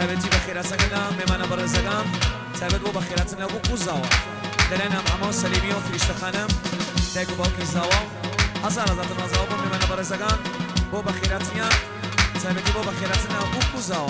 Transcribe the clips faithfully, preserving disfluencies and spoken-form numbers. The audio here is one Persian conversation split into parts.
تابتي بخيراتنا ممن برزقام تابت بو بخيراتنا بو كوزاوا دلنا معمو سليميو في اشتخانم تاكو باوكي زاوا هزار هزار تنازاوا بو ممن برزقام بو بخيراتنا تابتي بو بخيراتنا بو كوزاوا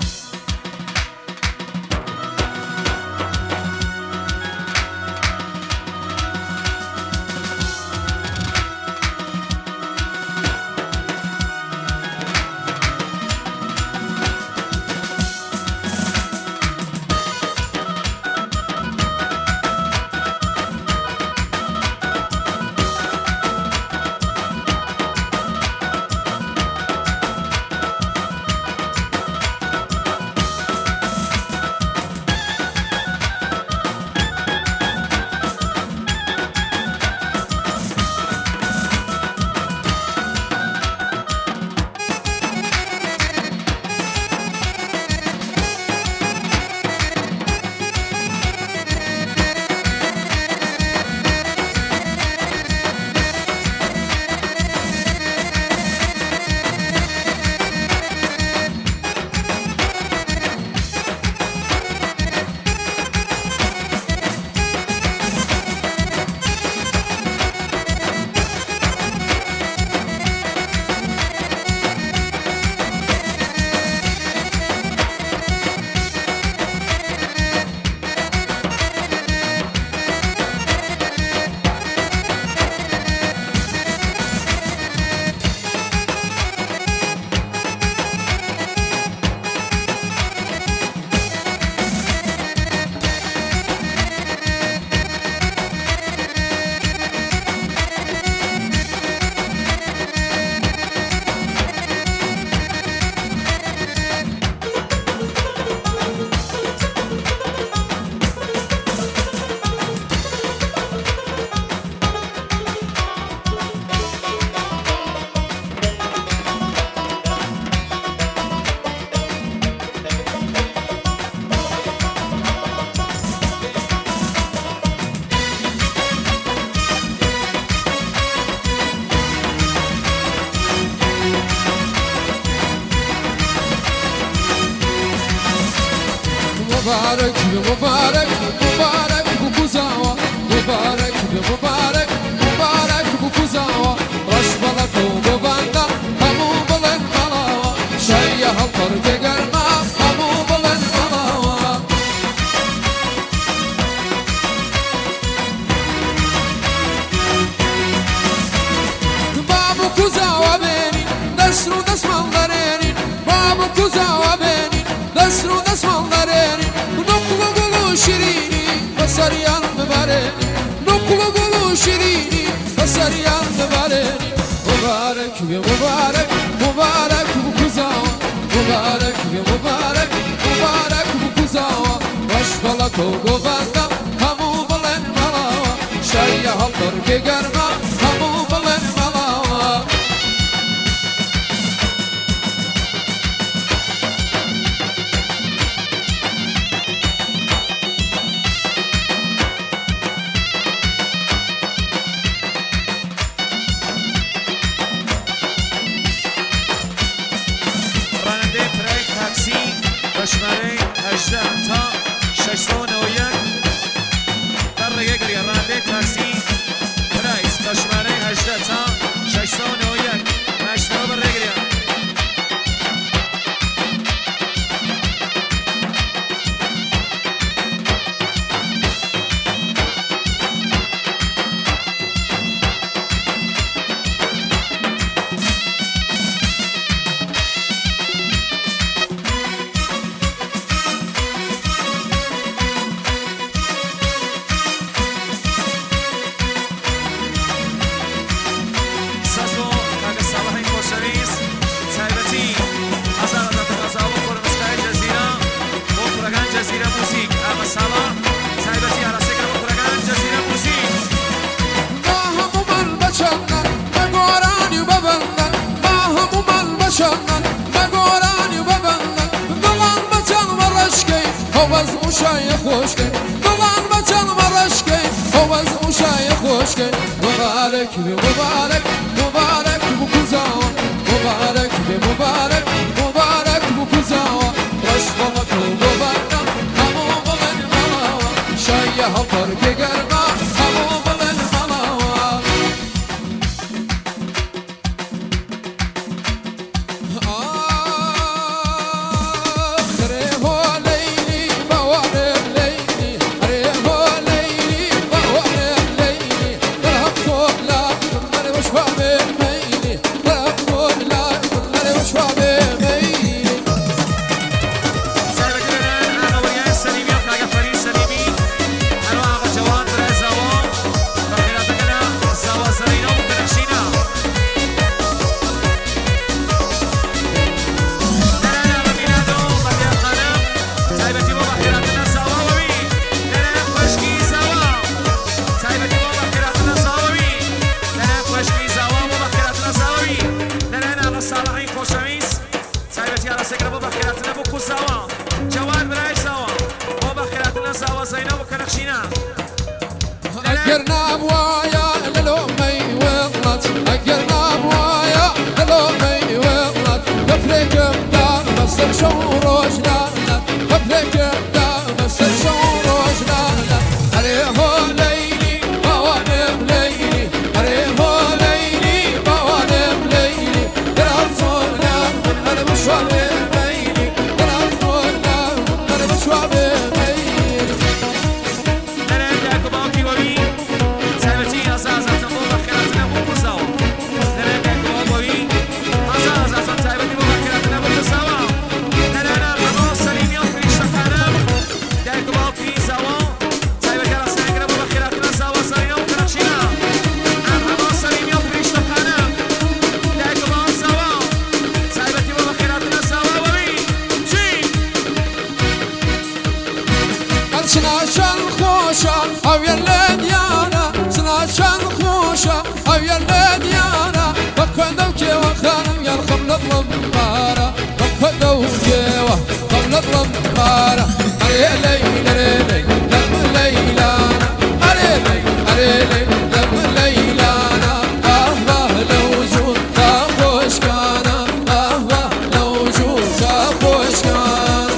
Mübarek, mübarek, mübarek bu kuzawa. Mübarek, mübarek, mübarek bu kuzawa. Raşbala toğu banda, hamu balen malawa. Şayya halkar degerma, hamu balen malawa. Babu kuzawa beni, desru desmallareni. Babu kuzawa beni, desru desmallareni. شیرینی بسریان ببرنی نقل گلو شیرینی بسریان ببرنی مبارک یا مبارک مبارک bu kuzawa مبارک یا مبارک مبارک bu kuzawa baş bala togo banda hamu balen malawa şayya halkar gegerma hamu balen malawa شماره هجده تا ششصد و یک در یک راننده تاکسی پرایس تا شماره هجده تا ششصد و یک هشتاد بر رگریا Havaz uşaya hoş gel, dolanma canıma raş gel. Havaz uşaya hoş gel. Mübarek ve mübarek, mübarek bu kuzawa. Mübarek ve mübarek, mübarek bu kuzawa. Raş bana او يلا ديانا سناشان خوشة او يلا ديانا بكدو كي وخانم يا الخمل الضمارة بكدو كي وخمل الضمارة علي ليلى ليلى لم ليلانا علي ليلى علي ليلى لم ليلانا الله لو جود خوش كان الله لو جود خوش كان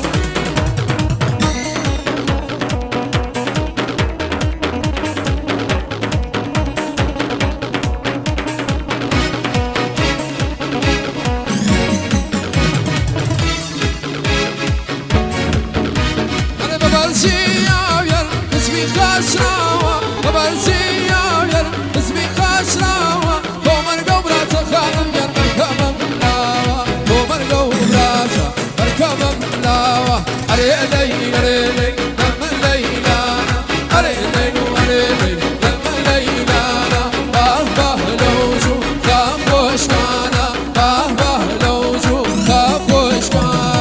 خسراوة ببرزي يا اسمي خسراوة بومر قبرة خانم يا مركبة ملاوة بومر قبرة مركبة ملاوة علي ليلى ليلى دم ليلانا علي ليلى علي دم ليلانا باه باه لو جو خافوش كانا باه باه لو جو خافوش كانا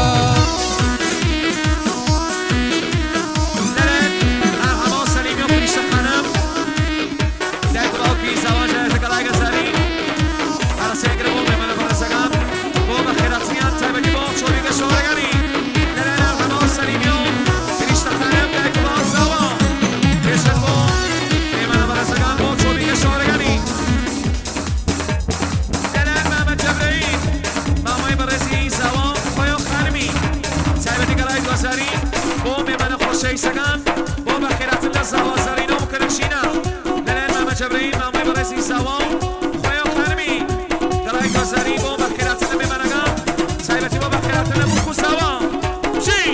سگان با بخیرات الله زوا زرینو مکنشینا دلن ما جبرین ما می برسی زوا خویا خرمی دلای گذری با بخیرات الله منگام سایبتی با بخیرات الله مکو زوا چی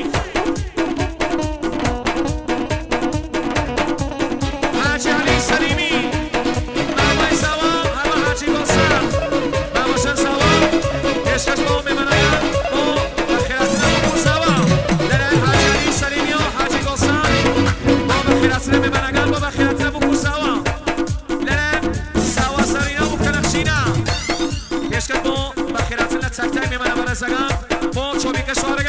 حاجی علی سلیمی ما زوا هوا حاجی باسر ما باشن زوا یشکش با می منگام با بخیرات الله مکو زوا دلن حاجی علی سلیمی خیراتنا ببرگان بابا خیراتنا بکو سوا لرم سوا سرینا بکنخشینا پیشکت بو با خیراتنا تک تک میمانه برزگان بو چوبی که شوارگ